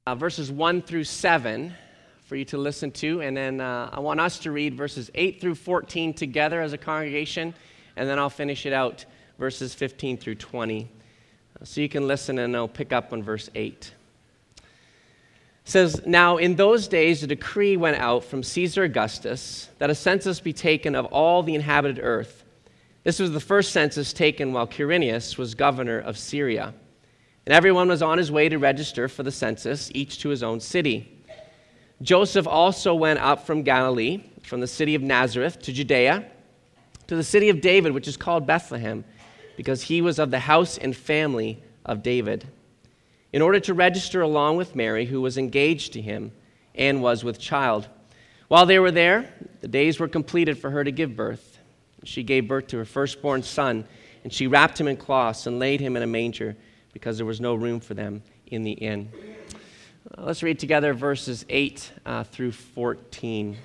verses 1 through 7 for you to listen to, and then I want us to read verses 8 through 14 together as a congregation, and then I'll finish it out, verses 15 through 20. So you can listen, and I'll pick up on verse 8. It says, "Now in those days a decree went out from Caesar Augustus that a census be taken of all the inhabited earth. This was the first census taken while Quirinius was governor of Syria. And everyone was on his way to register for the census, each to his own city. Joseph also went up from Galilee, from the city of Nazareth to Judea, to the city of David, which is called Bethlehem, because he was of the house and family of David, in order to register along with Mary, who was engaged to him and was with child. While they were there, the days were completed for her to give birth. She gave birth to her firstborn son, and she wrapped him in cloths and laid him in a manger, because there was no room for them in the inn." Let's read together verses 8 through 14.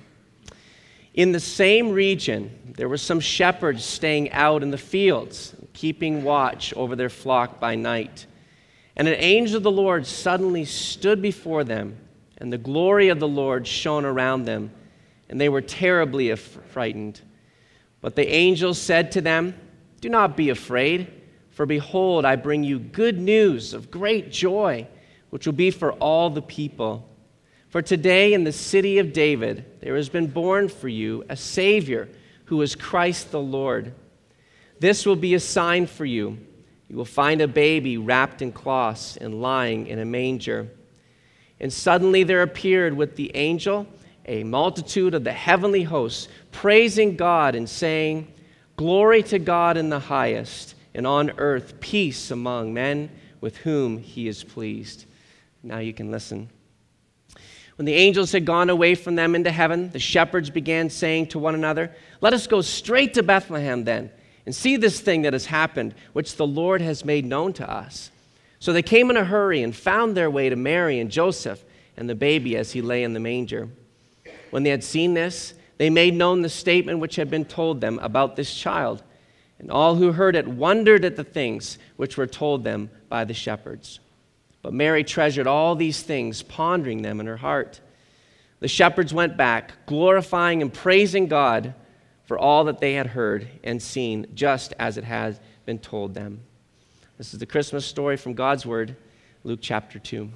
"In the same region, there were some shepherds staying out in the fields, keeping watch over their flock by night. And an angel of the Lord suddenly stood before them, and the glory of the Lord shone around them, and they were terribly frightened. But the angel said to them, 'Do not be afraid. For behold, I bring you good news of great joy, which will be for all the people. For today in the city of David there has been born for you a Savior, who is Christ the Lord. This will be a sign for you. You will find a baby wrapped in cloths and lying in a manger.' And suddenly there appeared with the angel a multitude of the heavenly hosts, praising God and saying, 'Glory to God in the highest, and on earth peace among men with whom he is pleased.'" Now you can listen. "When the angels had gone away from them into heaven, the shepherds began saying to one another, 'Let us go straight to Bethlehem then, and see this thing that has happened, which the Lord has made known to us.' So they came in a hurry and found their way to Mary and Joseph and the baby as he lay in the manger. When they had seen this, they made known the statement which had been told them about this child. And all who heard it wondered at the things which were told them by the shepherds. But Mary treasured all these things, pondering them in her heart. The shepherds went back, glorifying and praising God for all that they had heard and seen, just as it had been told them." This is the Christmas story from God's Word, Luke chapter 2.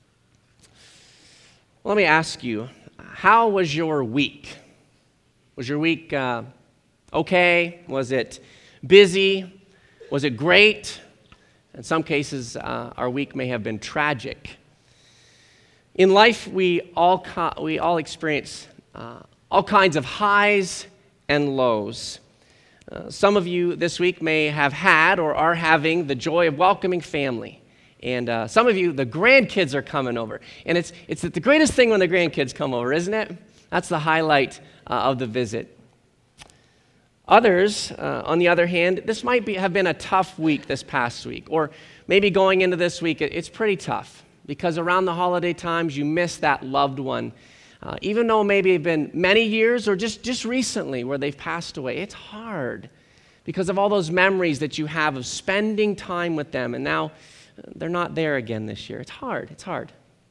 Let me ask you, how was your week? Was your week okay? Was it busy? Was it great? In some cases, our week may have been tragic. In life, we all experience all kinds of highs and lows. Some of you this week may have had or are having the joy of welcoming family. And some of you, the grandkids are coming over. And it's the greatest thing when the grandkids come over, isn't it? That's the highlight of the visit. Others, on the other hand, this might have been a tough week this past week, or maybe going into this week, it's pretty tough, because around the holiday times, you miss that loved one, even though maybe it's been many years or just recently where they've passed away. It's hard because of all those memories that you have of spending time with them, and now they're not there again this year. It's hard.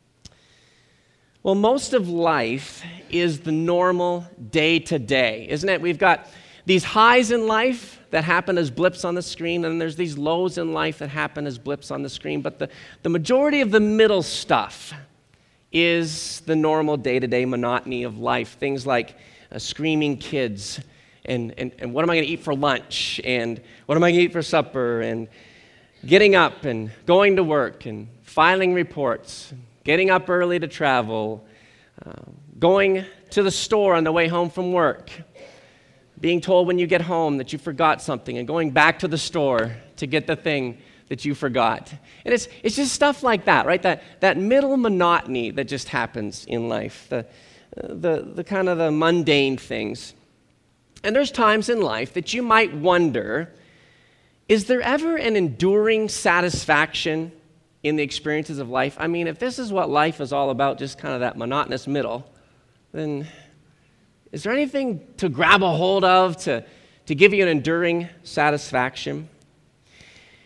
Well, most of life is the normal day-to-day, isn't it? We've got these highs in life that happen as blips on the screen, and there's these lows in life that happen as blips on the screen. But the majority of the middle stuff is the normal day-to-day monotony of life. Things like screaming kids, and what am I going to eat for lunch, and what am I going to eat for supper, and getting up and going to work, and filing reports, getting up early to travel, going to the store on the way home from work, being told when you get home that you forgot something, and going back to the store to get the thing that you forgot. And it's just stuff like that, right? That middle monotony that just happens in life, the kind of the mundane things. And there's times in life that you might wonder, is there ever an enduring satisfaction in the experiences of life? I mean, if this is what life is all about, just kind of that monotonous middle, then is there anything to grab a hold of to give you an enduring satisfaction?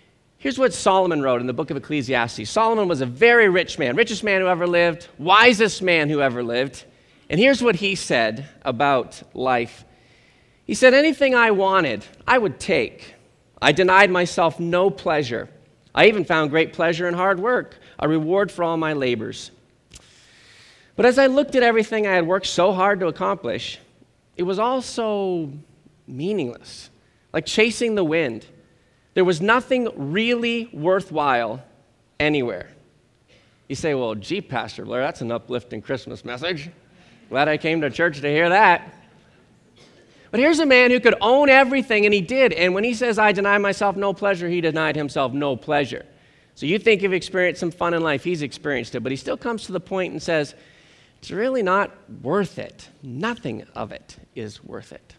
Here's what Solomon wrote in the book of Ecclesiastes. Solomon was a very rich man, richest man who ever lived, wisest man who ever lived. And here's what he said about life. He said, anything I wanted, I would take. I denied myself no pleasure. I even found great pleasure in hard work, a reward for all my labors. But as I looked at everything I had worked so hard to accomplish, it was all so meaningless, like chasing the wind. There was nothing really worthwhile anywhere. You say, well, gee, Pastor Blair, that's an uplifting Christmas message. Glad I came to church to hear that. But here's a man who could own everything, and he did. And when he says, I deny myself no pleasure, he denied himself no pleasure. So you think you've experienced some fun in life. He's experienced it. But he still comes to the point and says, it's really not worth it. Nothing of it is worth it.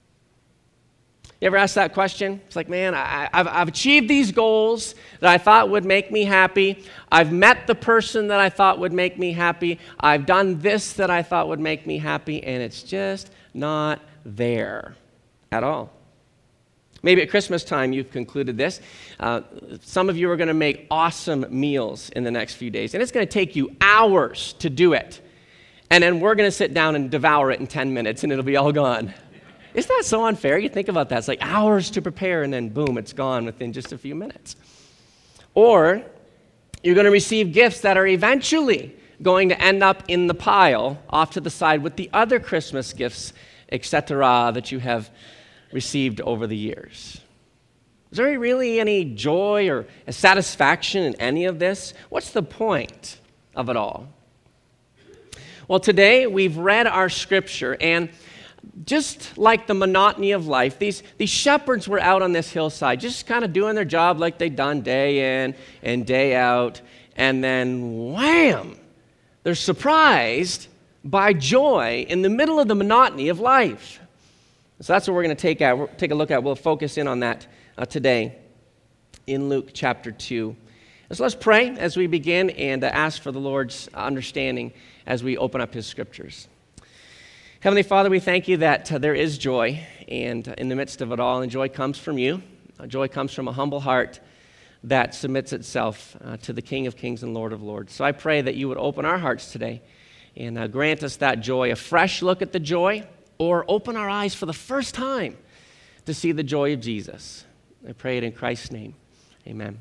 You ever ask that question? It's like, man, I've achieved these goals that I thought would make me happy. I've met the person that I thought would make me happy. I've done this that I thought would make me happy, and it's just not there at all. Maybe at Christmas time you've concluded this. Some of you are going to make awesome meals in the next few days, and it's going to take you hours to do it. And then we're going to sit down and devour it in 10 minutes, and it'll be all gone. Isn't that so unfair? You think about that. It's like hours to prepare, and then boom, it's gone within just a few minutes. Or you're going to receive gifts that are eventually going to end up in the pile off to the side with the other Christmas gifts, etc., that you have received over the years. Is there really any joy or a satisfaction in any of this? What's the point of it all? Well, today we've read our scripture, and just like the monotony of life, these shepherds were out on this hillside just kind of doing their job like they'd done day in and day out, and then wham, they're surprised by joy in the middle of the monotony of life. So that's what we're going to take a look at. We'll focus in on that today in Luke chapter 2. So let's pray as we begin and ask for the Lord's understanding as we open up his scriptures. Heavenly Father, we thank you that there is joy, and in the midst of it all, and joy comes from you. Joy comes from a humble heart that submits itself to the King of Kings and Lord of Lords. So I pray that you would open our hearts today and grant us that joy, a fresh look at the joy, or open our eyes for the first time to see the joy of Jesus. I pray it in Christ's name. Amen.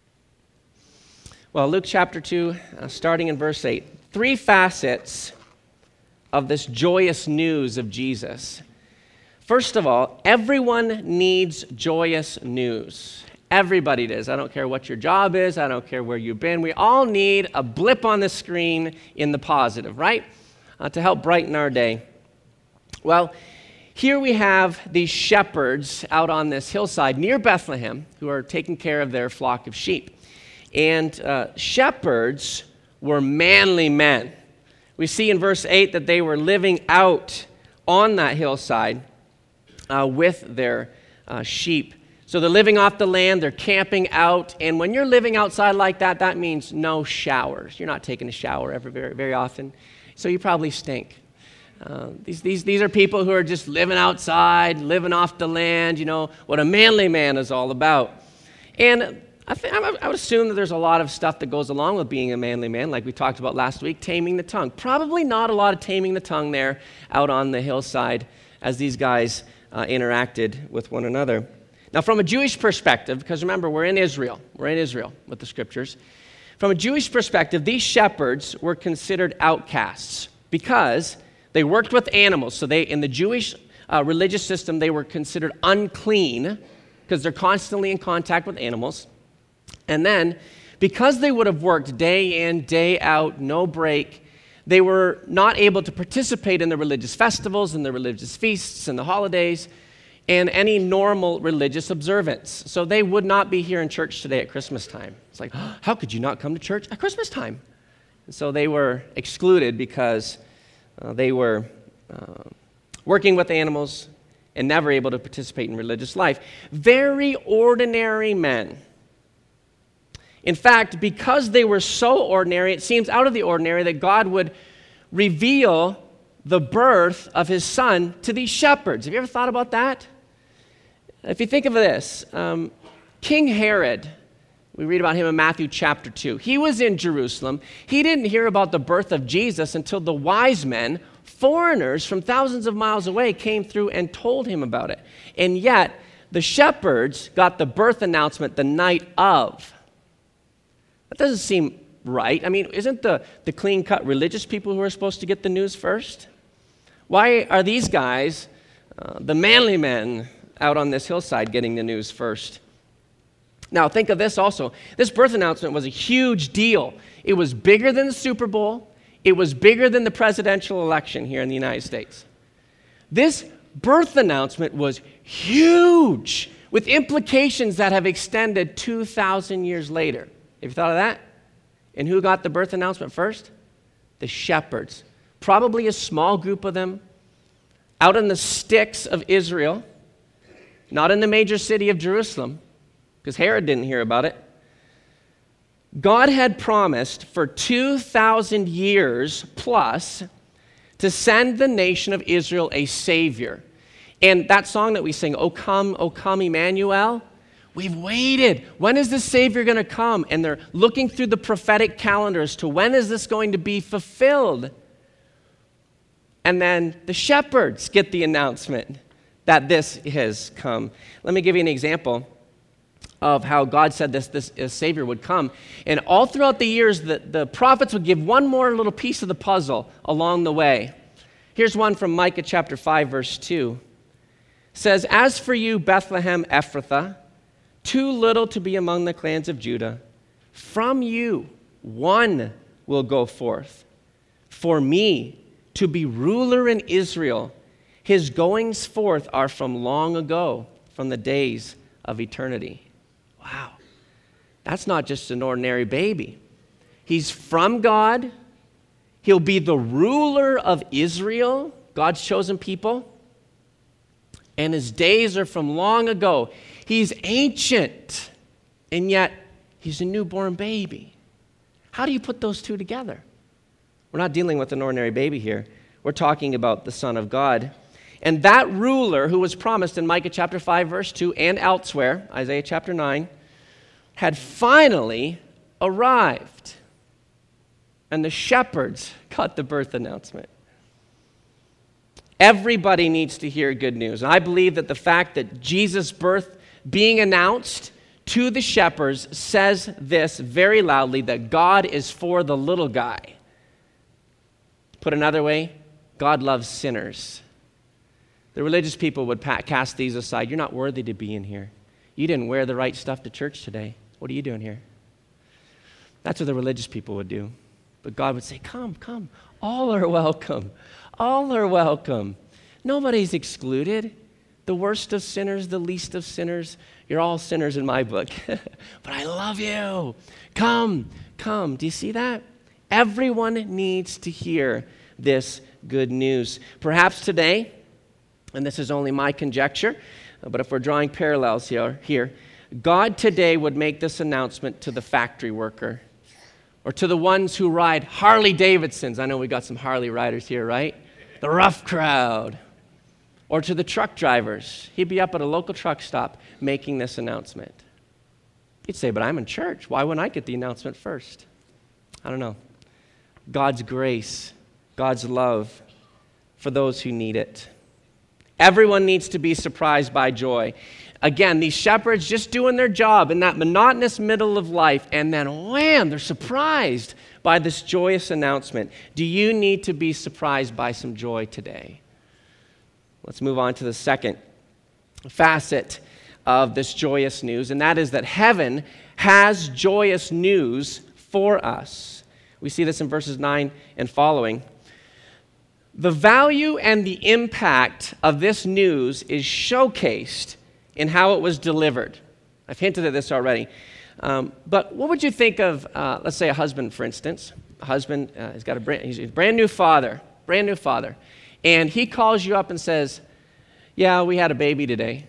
Well, Luke chapter 2, starting in verse 8, 3 facets of this joyous news of Jesus. First of all, everyone needs joyous news. Everybody does. I don't care what your job is. I don't care where you've been. We all need a blip on the screen in the positive, right? To help brighten our day. Well, here we have these shepherds out on this hillside near Bethlehem who are taking care of their flock of sheep. And shepherds were manly men. We see in verse 8 that they were living out on that hillside with their sheep. So they're living off the land, they're camping out, and when you're living outside like that, that means no showers. You're not taking a shower very, very often, so you probably stink. These are people who are just living outside, living off the land, you know, what a manly man is all about. And I would assume that there's a lot of stuff that goes along with being a manly man, like we talked about last week, taming the tongue. Probably not a lot of taming the tongue there out on the hillside as these guys interacted with one another. Now, from a Jewish perspective, because remember, we're in Israel with the scriptures. From a Jewish perspective, these shepherds were considered outcasts because they worked with animals. So in the Jewish religious system, they were considered unclean because they're constantly in contact with animals. And then, because they would have worked day in, day out, no break, they were not able to participate in the religious festivals and the religious feasts and the holidays and any normal religious observance. So they would not be here in church today at Christmas time. It's like, how could you not come to church at Christmas time? And so they were excluded because they were working with animals and never able to participate in religious life. Very ordinary men. In fact, because they were so ordinary, it seems out of the ordinary that God would reveal the birth of his son to these shepherds. Have you ever thought about that? If you think of this, King Herod We read about him in Matthew chapter 2. He was in Jerusalem. He didn't hear about the birth of Jesus until the wise men, foreigners from thousands of miles away, came through and told him about it. And yet, the shepherds got the birth announcement the night of. That doesn't seem right. I mean, isn't the clean-cut religious people who are supposed to get the news first? Why are these guys, the manly men, out on this hillside getting the news first? Now, think of this also. This birth announcement was a huge deal. It was bigger than the Super Bowl. It was bigger than the presidential election here in the United States. This birth announcement was huge, with implications that have extended 2,000 years later. Have you thought of that? And who got the birth announcement first? The shepherds. Probably a small group of them out in the sticks of Israel, not in the major city of Jerusalem, because Herod didn't hear about it. God had promised for 2,000 years plus to send the nation of Israel a Savior. And that song that we sing, O come, Emmanuel, we've waited. When is this Savior going to come? And they're looking through the prophetic calendars to when is this going to be fulfilled? And then the shepherds get the announcement that this has come. Let me give you an example of how God said this Savior would come. And all throughout the years, the prophets would give one more little piece of the puzzle along the way. Here's one from Micah chapter 5, verse 2. It says, As for you, Bethlehem Ephrathah, too little to be among the clans of Judah, from you one will go forth. For me to be ruler in Israel, his goings forth are from long ago, from the days of eternity. Wow, that's not just an ordinary baby. He's from God. He'll be the ruler of Israel, God's chosen people. And his days are from long ago. He's ancient, and yet he's a newborn baby. How do you put those two together? We're not dealing with an ordinary baby here. We're talking about the Son of God. And that ruler who was promised in Micah chapter 5, verse 2, and elsewhere, Isaiah chapter 9, had finally arrived. And the shepherds got the birth announcement. Everybody needs to hear good news. And I believe that the fact that Jesus' birth being announced to the shepherds says this very loudly, that God is for the little guy. Put another way, God loves sinners. The religious people would cast these aside. You're not worthy to be in here. You didn't wear the right stuff to church today. What are you doing here? That's what the religious people would do. But God would say, come, come. All are welcome. All are welcome. Nobody's excluded. The worst of sinners, the least of sinners. You're all sinners in my book. But I love you. Come, come. Do you see that? Everyone needs to hear this good news. Perhaps today, and this is only my conjecture, but if we're drawing parallels here, God today would make this announcement to the factory worker or to the ones who ride Harley Davidsons. I know we got some Harley riders here, right? The rough crowd. Or to the truck drivers. He'd be up at a local truck stop making this announcement. You'd say, but I'm in church. Why wouldn't I get the announcement first? I don't know. God's grace, God's love for those who need it. Everyone needs to be surprised by joy. Again, these shepherds just doing their job in that monotonous middle of life, and then wham, they're surprised by this joyous announcement. Do you need to be surprised by some joy today? Let's move on to the second facet of this joyous news, and that is that heaven has joyous news for us. We see this in verses 9 and following. The value and the impact of this news is showcased in how it was delivered. I've hinted at this already. But what would you think of, let's say, a husband, for instance? A husband, he's a brand new father, and he calls you up and says, yeah, we had a baby today.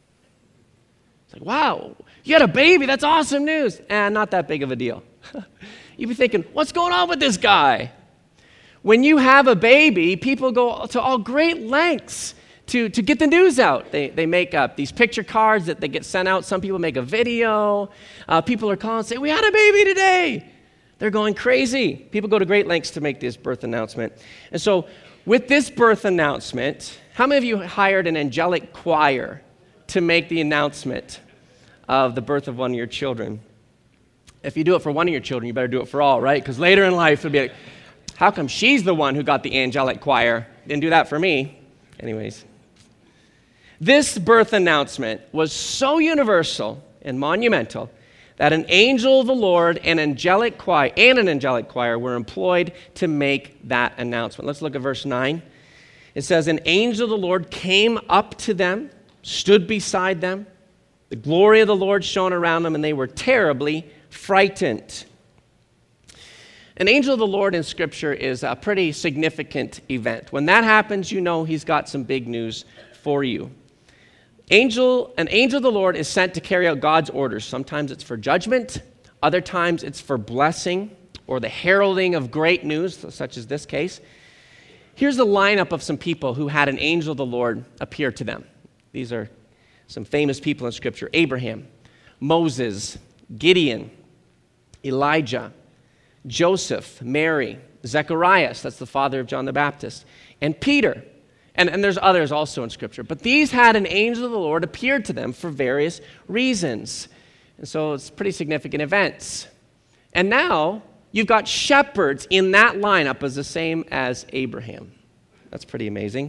It's like, wow, you had a baby? That's awesome news. And not that big of a deal. You'd be thinking, what's going on with this guy? When you have a baby, people go to all great lengths to get the news out. They make up these picture cards that they get sent out. Some people make a video. People are calling and say, we had a baby today. They're going crazy. People go to great lengths to make this birth announcement. And so with this birth announcement, how many of you hired an angelic choir to make the announcement of the birth of one of your children? If you do it for one of your children, you better do it for all, right? Because later in life, it'll be like, how come she's the one who got the angelic choir? Didn't do that for me. Anyways. This birth announcement was so universal and monumental that an angel of the Lord and an angelic choir were employed to make that announcement. Let's look at verse 9. It says, an angel of the Lord came up to them, stood beside them. The glory of the Lord shone around them, and they were terribly frightened. An angel of the Lord in Scripture is a pretty significant event. When that happens, you know he's got some big news for you. An angel of the Lord is sent to carry out God's orders. Sometimes it's for judgment. Other times it's for blessing or the heralding of great news, such as this case. Here's the lineup of some people who had an angel of the Lord appear to them. These are some famous people in Scripture. Abraham, Moses, Gideon, Elijah, Joseph, Mary, Zacharias, that's the father of John the Baptist, and Peter. And there's others also in Scripture. But these had an angel of the Lord appear to them for various reasons. And so it's pretty significant events. And now you've got shepherds in that lineup as the same as Abraham. That's pretty amazing.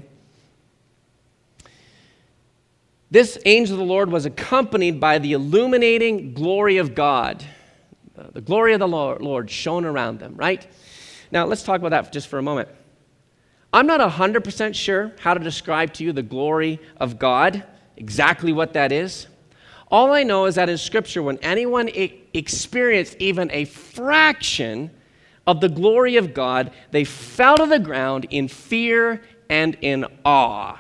This angel of the Lord was accompanied by the illuminating glory of God. The glory of the Lord shone around them, right? Now, let's talk about that just for a moment. I'm not 100% sure how to describe to you the glory of God, exactly what that is. All I know is that in Scripture, when anyone experienced even a fraction of the glory of God, they fell to the ground in fear and in awe.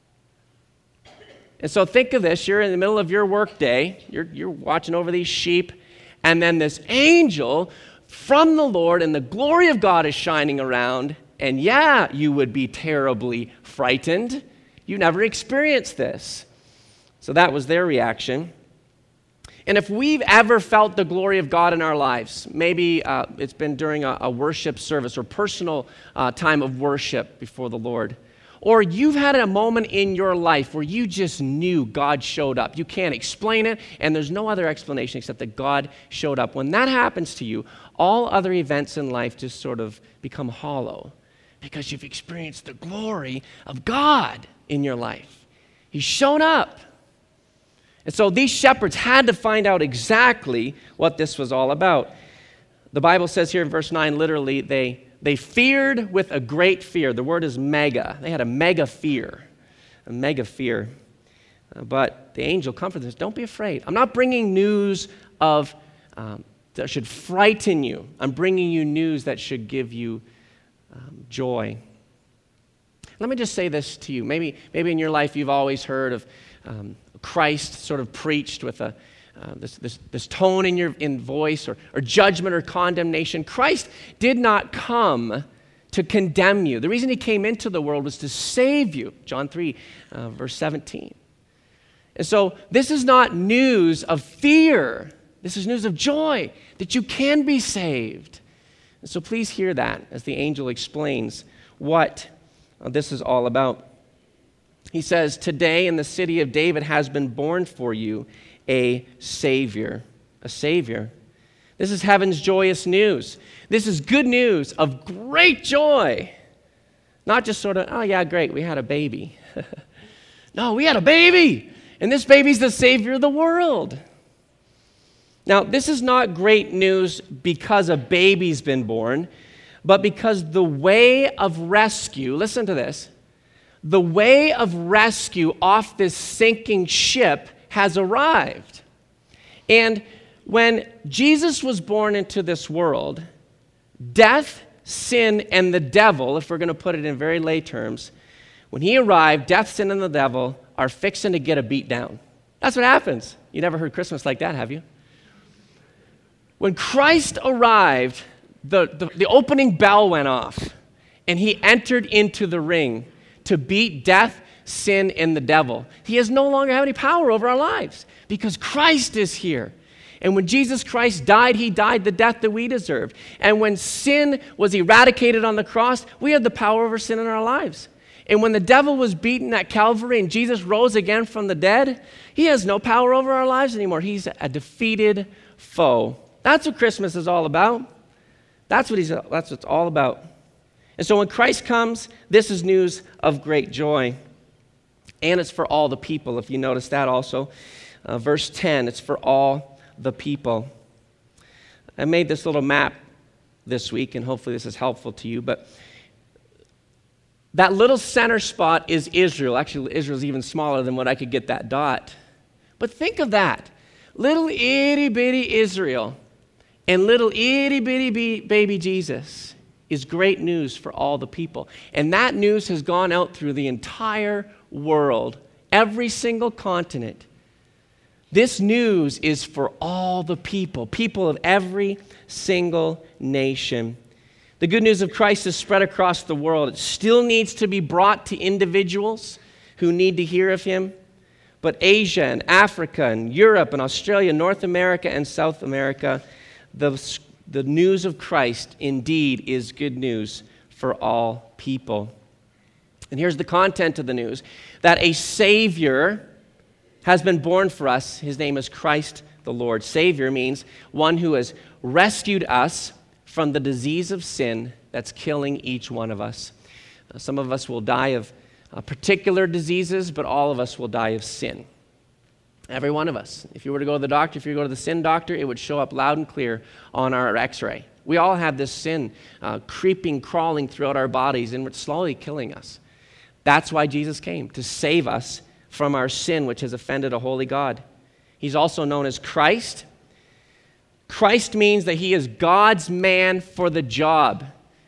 And so think of this. You're in the middle of your work day. You're watching over these sheep. And then this angel from the Lord and the glory of God is shining around. And yeah, you would be terribly frightened. You never experienced this. So that was their reaction. And if we've ever felt the glory of God in our lives, maybe it's been during a worship service or personal time of worship before the Lord, or you've had a moment in your life where you just knew God showed up. You can't explain it, and there's no other explanation except that God showed up. When that happens to you, all other events in life just sort of become hollow because you've experienced the glory of God in your life. He's shown up. And so these shepherds had to find out exactly what this was all about. The Bible says here in verse 9, literally, they feared with a great fear. The word is mega. They had a mega fear. But the angel comforted them. Don't be afraid. I'm not bringing news of that should frighten you. I'm bringing you news that should give you joy. Let me just say this to you. Maybe in your life you've always heard of Christ sort of preached with this tone in voice or judgment or condemnation. Christ did not come to condemn you. The reason he came into the world was to save you. John 3, verse 17. And so this is not news of fear. This is news of joy, that you can be saved. And so please hear that as the angel explains what this is all about. He says, today in the city of David has been born for you a Savior. A Savior. This is heaven's joyous news. This is good news of great joy. Not just sort of, oh yeah, great, we had a baby. No, we had a baby. And this baby's the Savior of the world. Now, this is not great news because a baby's been born, but because the way of rescue, listen to this, the way of rescue off this sinking ship has arrived. And when Jesus was born into this world, death, sin, and the devil, if we're going to put it in very lay terms, when he arrived, death, sin, and the devil are fixing to get a beat down. That's what happens. You never heard Christmas like that, have you? When Christ arrived, the opening bell went off, and he entered into the ring to beat death, sin and the devil. He has no longer have any power over our lives because Christ is here. And when Jesus Christ died, he died the death that we deserved. And when sin was eradicated on the cross, we had the power over sin in our lives. And when the devil was beaten at Calvary and Jesus rose again from the dead, he has no power over our lives anymore. He's a defeated foe. That's what Christmas is all about. That's what it's all about. And so when Christ comes, this is news of great joy. And it's for all the people, if you notice that also. Verse 10, it's for all the people. I made this little map this week, and hopefully this is helpful to you, but that little center spot is Israel. Actually, Israel's even smaller than what I could get that dot. But think of that. Little itty-bitty Israel and little itty-bitty baby Jesus is great news for all the people. And that news has gone out through the entire world, every single continent. This news is for all the people of every single nation. The good news of Christ is spread across the world. It still needs to be brought to individuals who need to hear of him. But Asia and Africa and Europe and Australia, North America and South America, the news of Christ indeed is good news for all people. And here's the content of the news, that a Savior has been born for us. His name is Christ the Lord. Savior means one who has rescued us from the disease of sin that's killing each one of us. Some of us will die of particular diseases, but all of us will die of sin. Every one of us. If you were to go to the doctor, if you go to the sin doctor, it would show up loud and clear on our x-ray. We all have this sin creeping, crawling throughout our bodies, and it's slowly killing us. That's why Jesus came, to save us from our sin, which has offended a holy God. He's also known as Christ. Christ means that he is God's man for the job.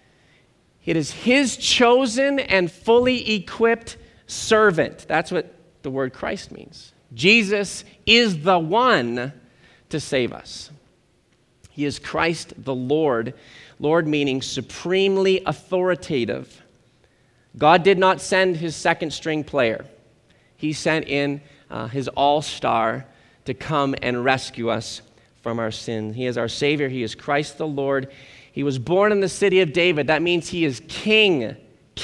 It is his chosen and fully equipped servant. That's what the word Christ means. Jesus is the one to save us. He is Christ the Lord. Lord meaning supremely authoritative. God did not send his second string player. He sent in his all-star to come and rescue us from our sin. He is our Savior. He is Christ the Lord. He was born in the city of David. That means he is king.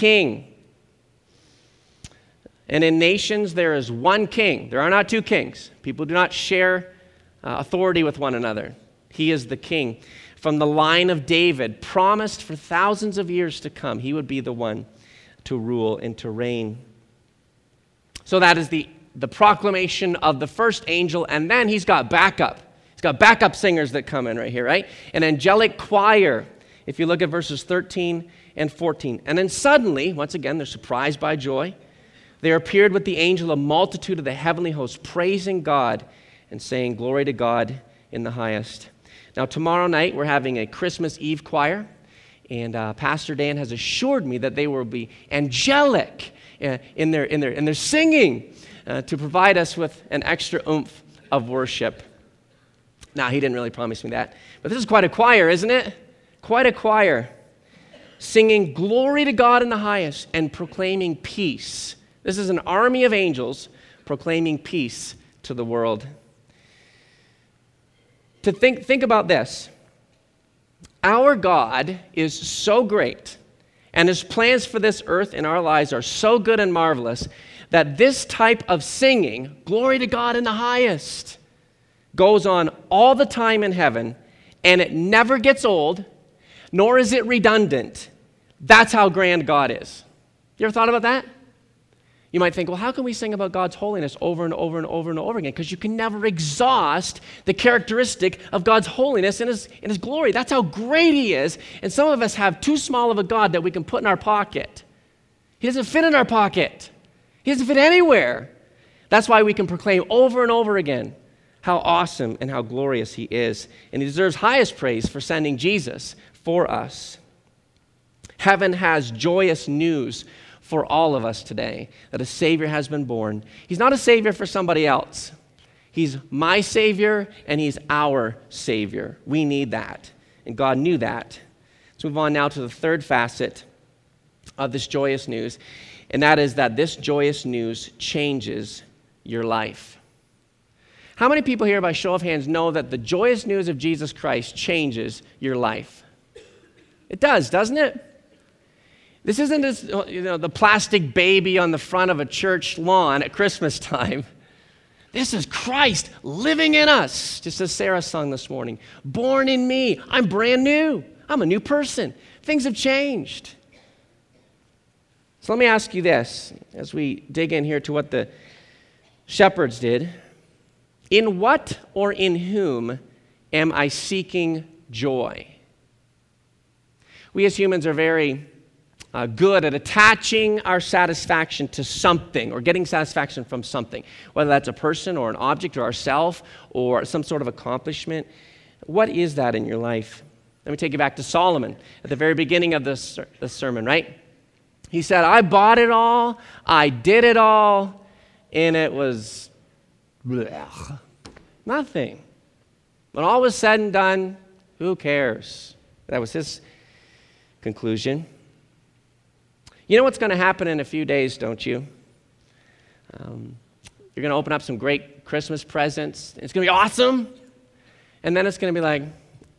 And in nations, there is one king. There are not two kings. People do not share authority with one another. He is the king. From the line of David, promised for thousands of years to come, he would be the one to rule and to reign. So that is the proclamation of the first angel, and then he's got backup. He's got backup singers that come in right here, right? An angelic choir, if you look at verses 13 and 14. And then suddenly, once again, they're surprised by joy. There appeared with the angel a multitude of the heavenly hosts, praising God and saying, "Glory to God in the highest." Now, tomorrow night, we're having a Christmas Eve choir, and Pastor Dan has assured me that they will be angelic in their singing to provide us with an extra oomph of worship. Now, he didn't really promise me that, but this is quite a choir, isn't it? Quite a choir, singing glory to God in the highest and proclaiming peace. This is an army of angels proclaiming peace to the world. To think about this. Our God is so great, and his plans for this earth and our lives are so good and marvelous that this type of singing, glory to God in the highest, goes on all the time in heaven, and it never gets old, nor is it redundant. That's how grand God is. You ever thought about that? You might think, well, how can we sing about God's holiness over and over and over and over again? Because you can never exhaust the characteristic of God's holiness and his glory. That's how great he is. And some of us have too small of a God that we can put in our pocket. He doesn't fit in our pocket. He doesn't fit anywhere. That's why we can proclaim over and over again how awesome and how glorious he is. And he deserves highest praise for sending Jesus for us. Heaven has joyous news for all of us today, that a Savior has been born. He's not a Savior for somebody else. He's my Savior, and he's our Savior. We need that, and God knew that. Let's move on now to the third facet of this joyous news, and that is that this joyous news changes your life. How many people here, by show of hands, know that the joyous news of Jesus Christ changes your life? It does, doesn't it? This isn't just, the plastic baby on the front of a church lawn at Christmas time. This is Christ living in us, just as Sarah sung this morning. Born in me. I'm brand new. I'm a new person. Things have changed. So let me ask you this, as we dig in here to what the shepherds did. In what or in whom am I seeking joy? We as humans are very good at attaching our satisfaction to something or getting satisfaction from something, whether that's a person or an object or ourself or some sort of accomplishment. What is that in your life? Let me take you back to Solomon at the very beginning of this sermon, right? He said, I bought it all, I did it all, and it was blech, nothing. When all was said and done, who cares? That was his conclusion. You know what's going to happen in a few days, don't you? You're going to open up some great Christmas presents. It's going to be awesome. And then it's going to be like,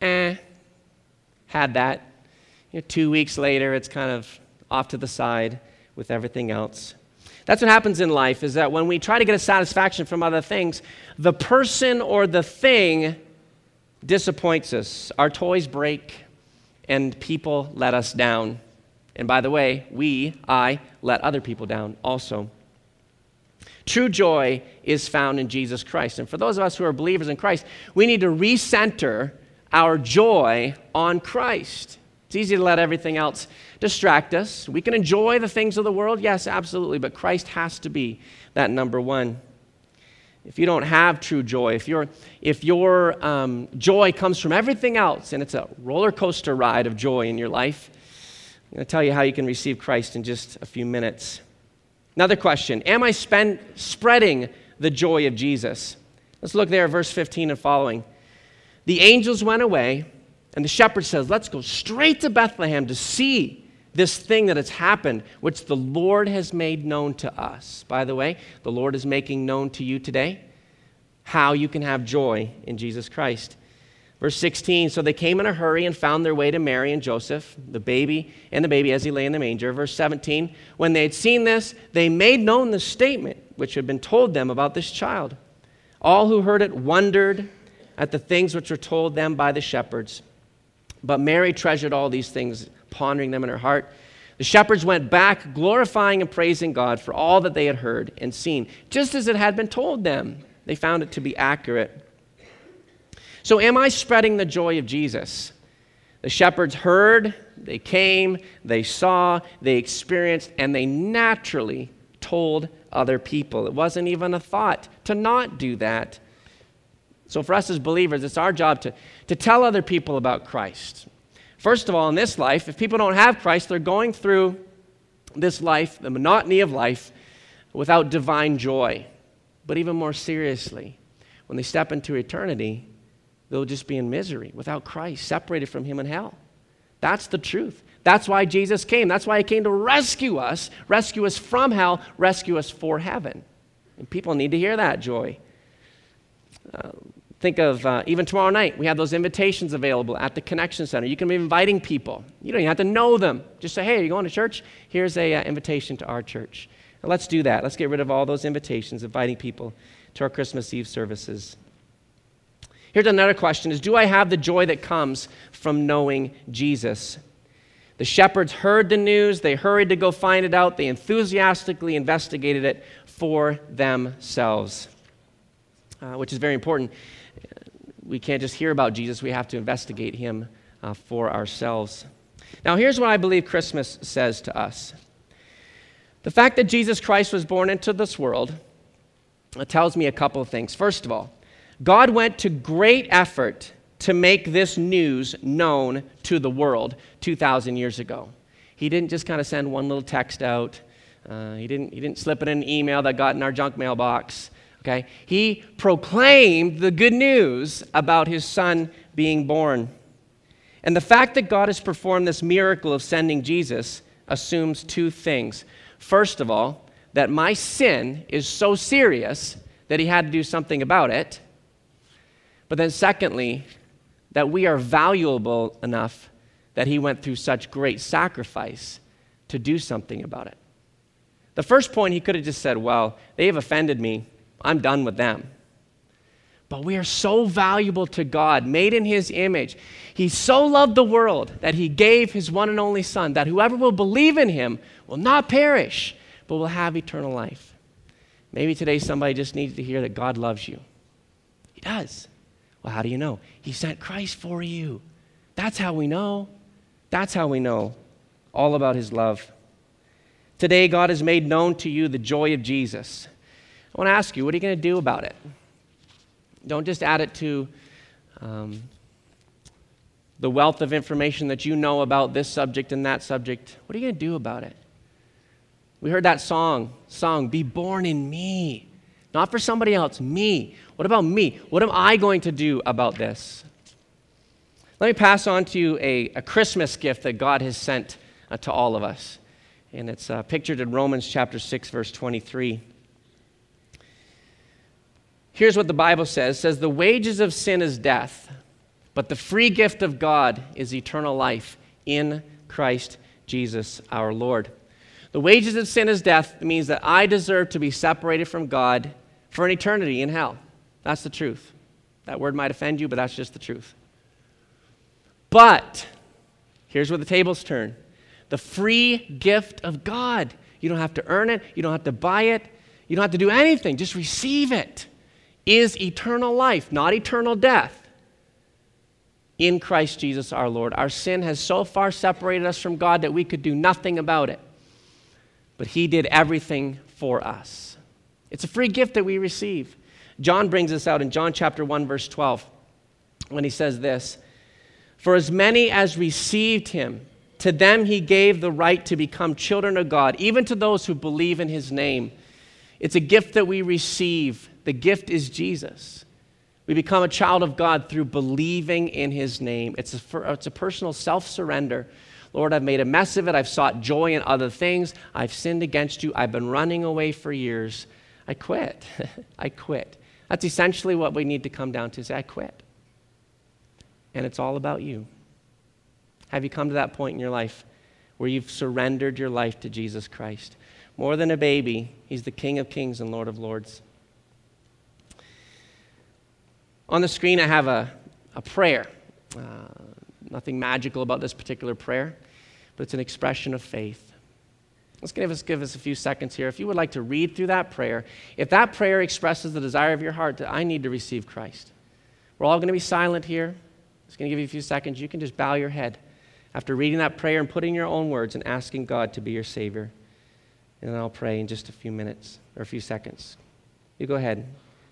had that. 2 weeks later, it's kind of off to the side with everything else. That's what happens in life, is that when we try to get a satisfaction from other things, the person or the thing disappoints us. Our toys break, and people let us down. And by the way, I let other people down also. True joy is found in Jesus Christ. And for those of us who are believers in Christ, we need to recenter our joy on Christ. It's easy to let everything else distract us. We can enjoy the things of the world, yes, absolutely, but Christ has to be that number one. If you don't have true joy, if your joy comes from everything else, and it's a roller coaster ride of joy in your life, I'm going to tell you how you can receive Christ in just a few minutes. Another question, am I spreading the joy of Jesus? Let's look there at verse 15 and following. The angels went away, and the shepherd says, let's go straight to Bethlehem to see this thing that has happened, which the Lord has made known to us. By the way, the Lord is making known to you today how you can have joy in Jesus Christ. Verse 16, so they came in a hurry and found their way to Mary and Joseph, the baby as he lay in the manger. Verse 17, when they had seen this, they made known the statement which had been told them about this child. All who heard it wondered at the things which were told them by the shepherds. But Mary treasured all these things, pondering them in her heart. The shepherds went back, glorifying and praising God for all that they had heard and seen, just as it had been told them. They found it to be accurate. So am I spreading the joy of Jesus? The shepherds heard, they came, they saw, they experienced, and they naturally told other people. It wasn't even a thought to not do that. So for us as believers, it's our job to tell other people about Christ. First of all, in this life, if people don't have Christ, they're going through this life, the monotony of life, without divine joy. But even more seriously, when they step into eternity, they'll just be in misery without Christ, separated from him in hell. That's the truth. That's why Jesus came. That's why he came to rescue us from hell, rescue us for heaven. And people need to hear that joy. Think of even tomorrow night, we have those invitations available at the Connection Center. You can be inviting people. You don't even have to know them. Just say, hey, are you going to church? Here's an invitation to our church. Now, let's do that. Let's get rid of all those invitations, inviting people to our Christmas Eve services. Here's another question is, do I have the joy that comes from knowing Jesus? The shepherds heard the news. They hurried to go find it out. They enthusiastically investigated it for themselves, which is very important. We can't just hear about Jesus. We have to investigate him for ourselves. Now, here's what I believe Christmas says to us. The fact that Jesus Christ was born into this world tells me a couple of things. First of all, God went to great effort to make this news known to the world 2,000 years ago. He didn't just kind of send one little text out. He didn't slip it in an email that got in our junk mailbox. Okay? He proclaimed the good news about his son being born. And the fact that God has performed this miracle of sending Jesus assumes two things. First of all, that my sin is so serious that he had to do something about it. But then secondly, that we are valuable enough that he went through such great sacrifice to do something about it. The first point, he could have just said, well, they have offended me. I'm done with them. But we are so valuable to God, made in his image. He so loved the world that he gave his one and only Son, that whoever will believe in him will not perish, but will have eternal life. Maybe today somebody just needs to hear that God loves you. He does. Well, how do you know? He sent Christ for you. That's how we know. That's how we know all about his love. Today, God has made known to you the joy of Jesus. I want to ask you, what are you going to do about it? Don't just add it to the wealth of information that you know about this subject and that subject. What are you going to do about it? We heard that song, Be Born in Me. Not for somebody else, me. What about me? What am I going to do about this? Let me pass on to you a Christmas gift that God has sent to all of us. And it's pictured in Romans chapter 6, verse 23. Here's what the Bible says. It says, the wages of sin is death, but the free gift of God is eternal life in Christ Jesus our Lord. The wages of sin is death. It means that I deserve to be separated from God for an eternity in hell. That's the truth. That word might offend you, but that's just the truth. But here's where the tables turn. The free gift of God. You don't have to earn it. You don't have to buy it. You don't have to do anything. Just receive it. Is eternal life, not eternal death, in Christ Jesus our Lord. Our sin has so far separated us from God that we could do nothing about it. But he did everything for us. It's a free gift that we receive. John brings this out in John chapter 1, verse 12, when he says this, for as many as received him, to them he gave the right to become children of God, even to those who believe in his name. It's a gift that we receive. The gift is Jesus. We become a child of God through believing in his name. It's a personal self-surrender. Lord, I've made a mess of it. I've sought joy in other things. I've sinned against you. I've been running away for years. I quit. I quit. That's essentially what we need to come down to, say, I quit. And it's all about you. Have you come to that point in your life where you've surrendered your life to Jesus Christ? More than a baby, he's the King of Kings and Lord of Lords. On the screen, I have a prayer. Nothing magical about this particular prayer, but it's an expression of faith. Let's give us a few seconds here. If you would like to read through that prayer, if that prayer expresses the desire of your heart that I need to receive Christ, we're all going to be silent here. It's going to give you a few seconds. You can just bow your head after reading that prayer and putting your own words and asking God to be your Savior. And then I'll pray in just a few minutes or a few seconds. You go ahead.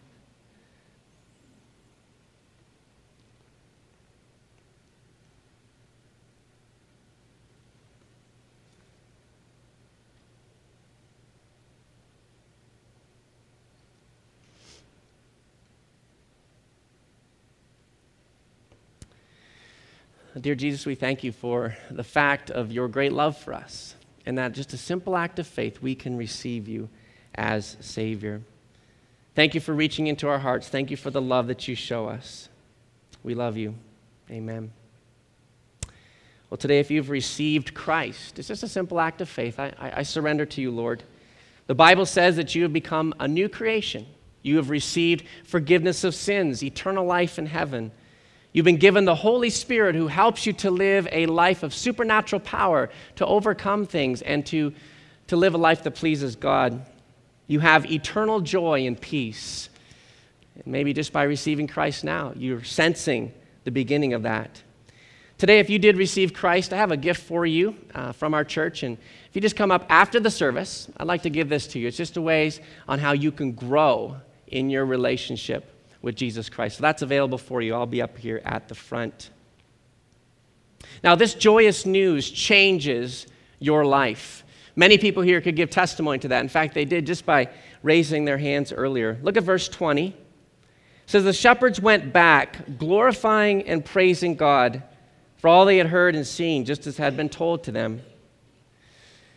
Dear Jesus, we thank you for the fact of your great love for us, and that just a simple act of faith, we can receive you as Savior. Thank you for reaching into our hearts. Thank you for the love that you show us. We love you. Amen. Well, today, if you've received Christ, it's just a simple act of faith. I surrender to you, Lord. The Bible says that you have become a new creation. You have received forgiveness of sins, eternal life in heaven. You've been given the Holy Spirit who helps you to live a life of supernatural power, to overcome things, and to live a life that pleases God. You have eternal joy and peace. And maybe just by receiving Christ now, you're sensing the beginning of that. Today, if you did receive Christ, I have a gift for you from our church. And if you just come up after the service, I'd like to give this to you. It's just a ways on how you can grow in your relationship with Jesus Christ. So that's available for you. I'll be up here at the front. Now, this joyous news changes your life. Many people here could give testimony to that. In fact, they did just by raising their hands earlier. Look at verse 20. It says, the shepherds went back, glorifying and praising God for all they had heard and seen, just as had been told to them.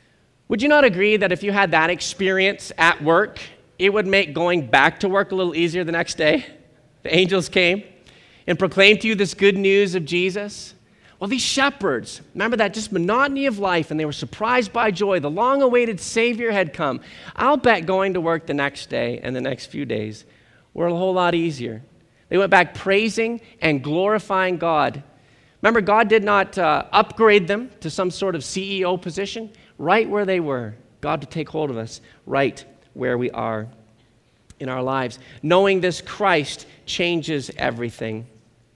Would you not agree that if you had that experience at work, it would make going back to work a little easier the next day? The angels came and proclaimed to you this good news of Jesus. Well, these shepherds, remember that just monotony of life, and they were surprised by joy. The long-awaited Savior had come. I'll bet going to work the next day and the next few days were a whole lot easier. They went back praising and glorifying God. Remember, God did not upgrade them to some sort of CEO position. Right where they were, God to take hold of us right where we are in our lives. Knowing this Christ changes everything.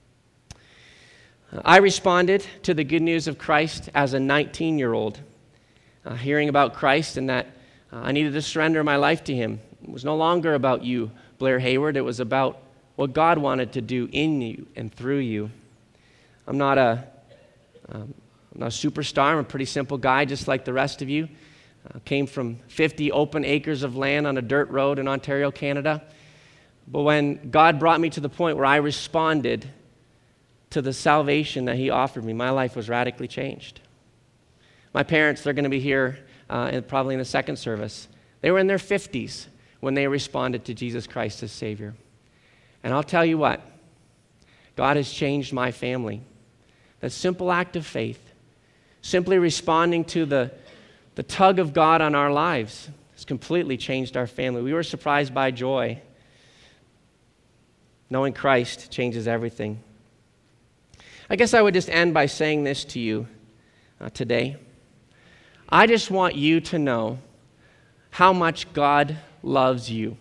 I responded to the good news of Christ as a 19-year-old, hearing about Christ and that I needed to surrender my life to Him. It was no longer about you, Blair Hayward. It was about what God wanted to do in you and through you. I'm not a superstar. I'm a pretty simple guy, just like the rest of you. Came from 50 open acres of land on a dirt road in Ontario, Canada. But when God brought me to the point where I responded to the salvation that He offered me, my life was radically changed. My parents, they're going to be here probably in the second service. They were in their 50s when they responded to Jesus Christ as Savior. And I'll tell you what, God has changed my family. That simple act of faith, simply responding to the tug of God on our lives, has completely changed our family. We were surprised by joy. Knowing Christ changes everything. I guess I would just end by saying this to you today. I just want you to know how much God loves you.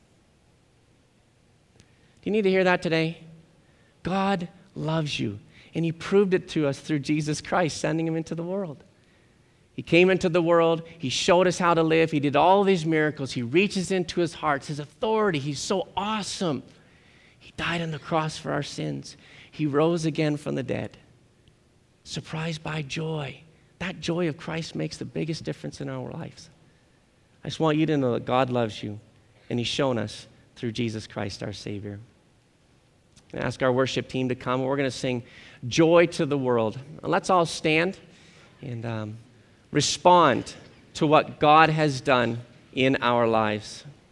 Do you need to hear that today? God loves you. And He proved it to us through Jesus Christ, sending Him into the world. He came into the world. He showed us how to live. He did all these miracles. He reaches into His heart, His authority. He's so awesome. He died on the cross for our sins. He rose again from the dead. Surprised by joy. That joy of Christ makes the biggest difference in our lives. I just want you to know that God loves you, and He's shown us through Jesus Christ, our Savior. I'm going to ask our worship team to come. We're going to sing Joy to the World. And let's all stand and respond to what God has done in our lives.